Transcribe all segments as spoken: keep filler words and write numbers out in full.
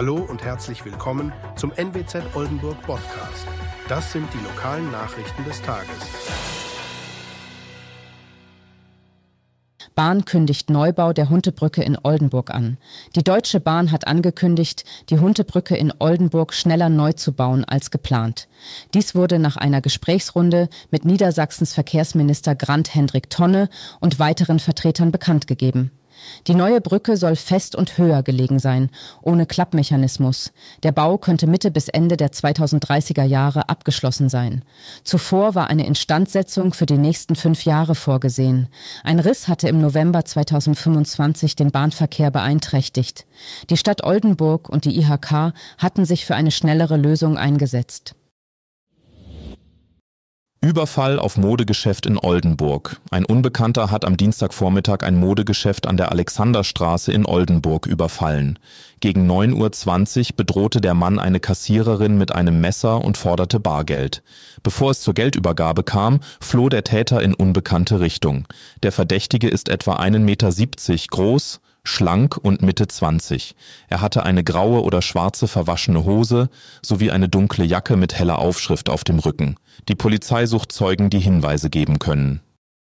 Hallo und herzlich willkommen zum N W Z Oldenburg Podcast. Das sind die lokalen Nachrichten des Tages. Bahn kündigt Neubau der Huntebrücke in Oldenburg an. Die Deutsche Bahn hat angekündigt, die Huntebrücke in Oldenburg schneller neu zu bauen als geplant. Dies wurde nach einer Gesprächsrunde mit Niedersachsens Verkehrsminister Grant-Hendrik Tonne und weiteren Vertretern bekannt gegeben. Die neue Brücke soll fest und höher gelegen sein, ohne Klappmechanismus. Der Bau könnte Mitte bis Ende der zweitausenddreißiger Jahre abgeschlossen sein. Zuvor war eine Instandsetzung für die nächsten fünf Jahre vorgesehen. Ein Riss hatte im November zweitausendfünfundzwanzig den Bahnverkehr beeinträchtigt. Die Stadt Oldenburg und die I H K hatten sich für eine schnellere Lösung eingesetzt. Überfall auf Modegeschäft in Oldenburg. Ein Unbekannter hat am Dienstagvormittag ein Modegeschäft an der Alexanderstraße in Oldenburg überfallen. Gegen neun Uhr zwanzig bedrohte der Mann eine Kassiererin mit einem Messer und forderte Bargeld. Bevor es zur Geldübergabe kam, floh der Täter in unbekannte Richtung. Der Verdächtige ist etwa ein Meter siebzig groß, schlank und Mitte zwanzig. Er hatte eine graue oder schwarze verwaschene Hose sowie eine dunkle Jacke mit heller Aufschrift auf dem Rücken. Die Polizei sucht Zeugen, die Hinweise geben können.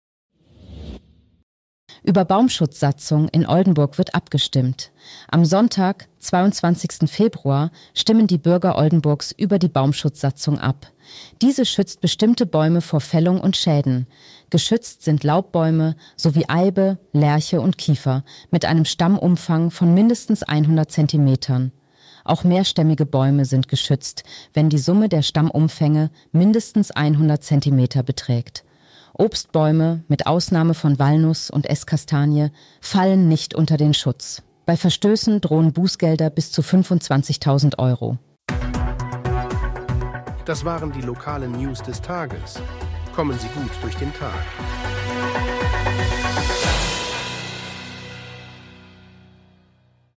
Über Baumschutzsatzung in Oldenburg wird abgestimmt. Am Sonntag, zweiundzwanzigsten Februar, stimmen die Bürger Oldenburgs über die Baumschutzsatzung ab. Diese schützt bestimmte Bäume vor Fällung und Schäden. Geschützt sind Laubbäume sowie Eibe, Lärche und Kiefer mit einem Stammumfang von mindestens hundert Zentimetern. Auch mehrstämmige Bäume sind geschützt, wenn die Summe der Stammumfänge mindestens hundert Zentimeter beträgt. Obstbäume, mit Ausnahme von Walnuss und Esskastanie, fallen nicht unter den Schutz. Bei Verstößen drohen Bußgelder bis zu fünfundzwanzigtausend Euro. Das waren die lokalen News des Tages. Kommen Sie gut durch den Tag.